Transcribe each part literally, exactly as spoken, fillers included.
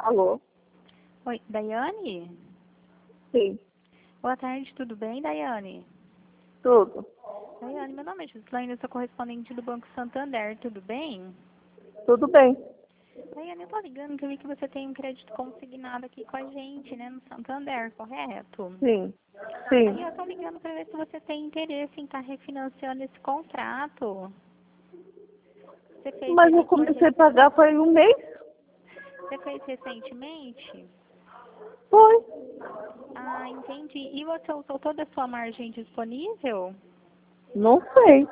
Alô? Oi, Daiane? Sim, Boa tarde, tudo bem, Daiane? tudo. Daiane, meu nome é Gislaine, eu sou correspondente do Banco Santander, tudo bem? Tudo bem. Daiane, eu tô ligando que eu vi que você tem um crédito consignado aqui com a gente, né, no Santander, correto? Sim, Aí sim. eu tô ligando para ver se você tem interesse em estar refinanciando esse contrato. Você fez Mas eu ele por... comecei re- a pagar foi um mês? Você fez recentemente? Foi. Ah, entendi. E você usou toda a sua margem disponível? Não sei.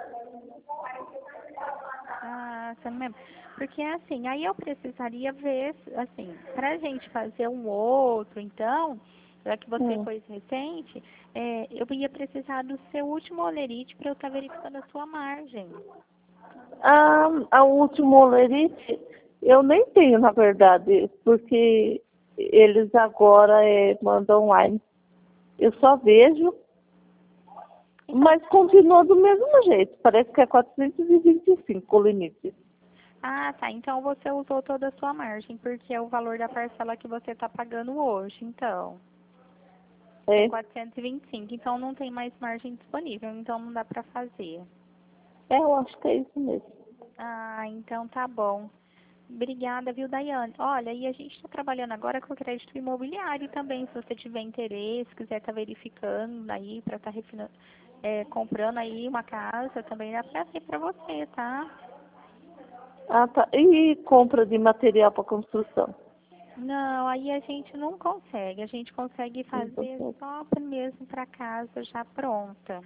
Ah, você não lembra? Porque assim, aí eu precisaria ver, assim, pra gente fazer um outro, então, já que você Hum. foi recente, é, eu ia precisar do seu último olerite para eu estar verificando a sua margem. A, a última olerite, eu nem tenho, na verdade, porque eles agora é, mandam online. Eu só vejo, Então, mas continua do mesmo jeito. Parece que é quatrocentos e vinte e cinco o limite. ah, tá. Então você usou toda a sua margem, porque é o valor da parcela que você está pagando hoje, então. É É, quatrocentos e vinte e cinco, então não tem mais margem disponível, então não dá para fazer. é, eu acho que é isso mesmo. Ah, então tá bom. Obrigada, viu, Daiane? Olha, e a gente está trabalhando agora com crédito imobiliário também, se você tiver interesse, quiser estar verificando aí para estar refina- é, comprando aí uma casa, também dá para ser para você, tá? Ah, tá. E compra de material para construção? Não, aí a gente não consegue, a gente consegue Não fazer consegue. só mesmo para casa já pronta.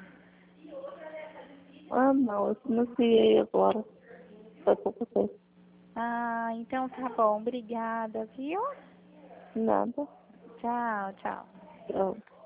Ah, não, eu financiei agora. Faz pouco tempo. Ah, então tá bom, obrigada, viu? Nada. Tchau, tchau. Tchau.